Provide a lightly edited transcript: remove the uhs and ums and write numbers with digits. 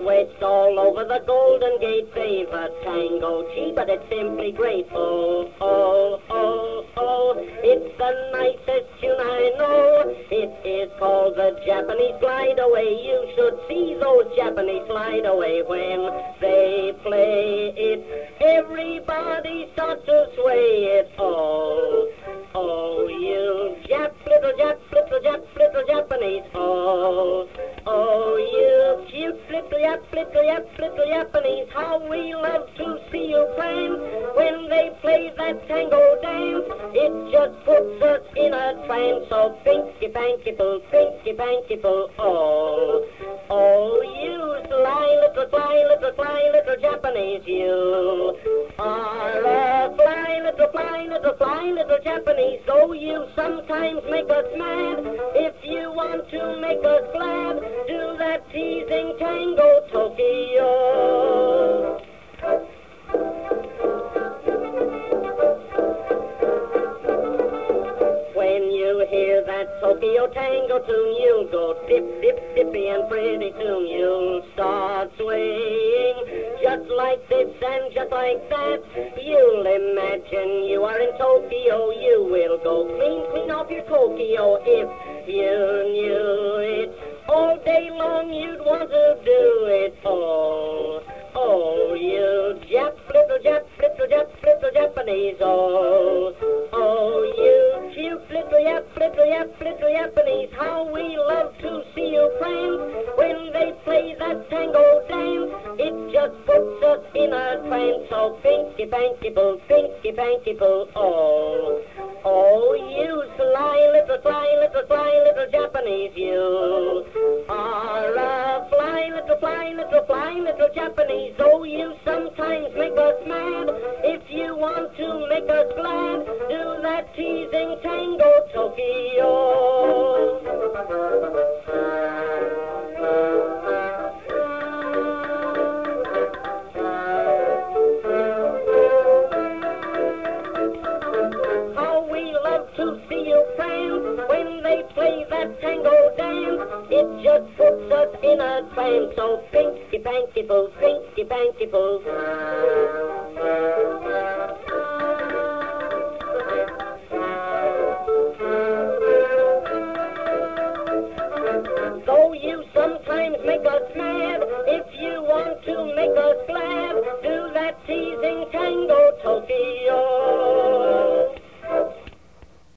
west, all over the Golden Gate favor tango. Gee, but it's simply great. Oh, oh, oh, oh, it's the nicest tune I know. It is called the Japanese Glide Away. You should see those Japanese glide away when they play it. Everybody starts to sway it. Oh, oh, you little Japanese. Oh, oh, you cute little Japanese. How we love to see you prance when they play that tango dance. It just puts us in a trance. So binky banky boo, oh, oh, you fly little Japanese. You are a fly little Japanese. Though you sometimes make us mad, if you want to make us glad, do that teasing tango Tokyo. When you hear that Tokyo tango tune, you'll go dippy, and pretty soon you'll start swaying just like this and just like that. You'll imagine you are in Tokyo. You will go clean off your Tokyo if you knew it. All day long you'd want to do it. Oh, oh, you little Japanese. Oh, oh, you cute little Japanese. How we love to see you prance when they play that tango dance. It just puts us in a trance. So binky banky boo, oh, oh, you sly little Japanese. You are a fly little Japanese. Though you sometimes make us mad, if you want to make us glad, do that teasing tango Tokyo. How we love to see you prance when they play that tango dance. It just puts us in a trance. So binky banky boo. Though you sometimes make us mad, if you want to make us glad, do that teasing tango Tokyo.